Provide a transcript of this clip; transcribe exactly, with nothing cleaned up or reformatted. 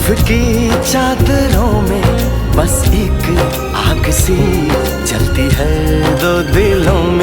जुल्फ की चादरों में बस एक आग सी जलती है दो दिलों